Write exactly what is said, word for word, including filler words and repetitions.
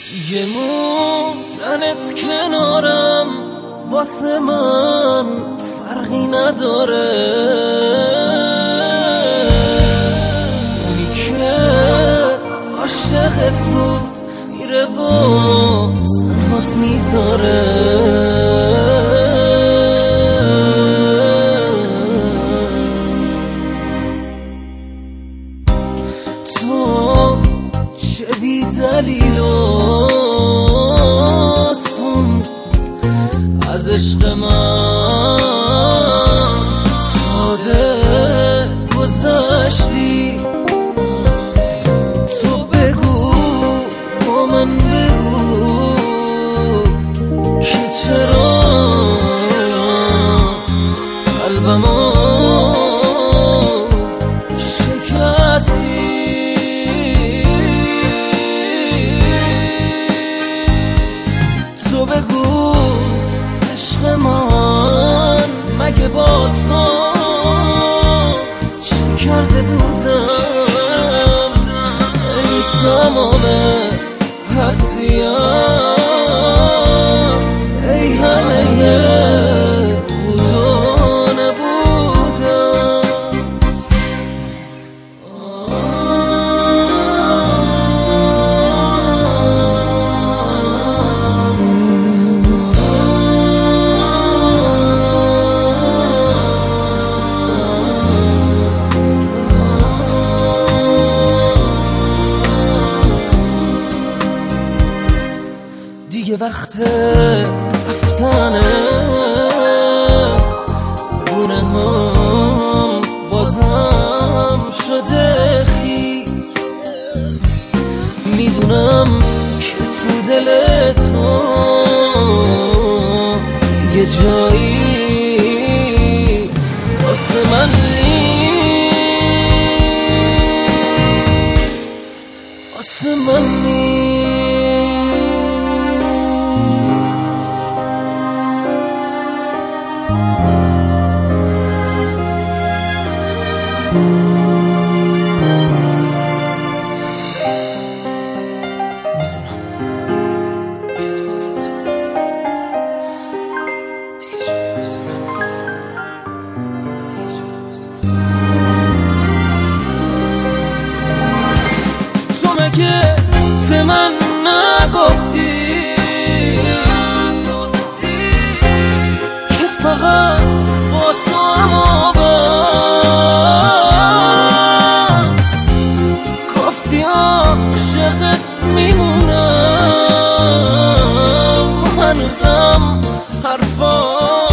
یه موندنت کنارم واسه من فرقی نداره، اونی که عاشقت بود میره و تنهات میذاره. چه بی دلیل آسون از عشق من ساده گذشتی. تو بگو با من بگو که چرا قلبمو شکستی. تو بگو عشق من مگه با تو چه کرده بودم؟ ای تمام هستیم، ای همه بود و نبودم. دیگه وقت رفتنه، گونه هم بازم شده خیز. میدونم که تو دل تو دیگه جایی واسه من نیست، واسه من نیست. تو مگه به من نگفتی که فقط با تو اما بس؟ گفتی عاشقت میمونم، هنوزم حرفا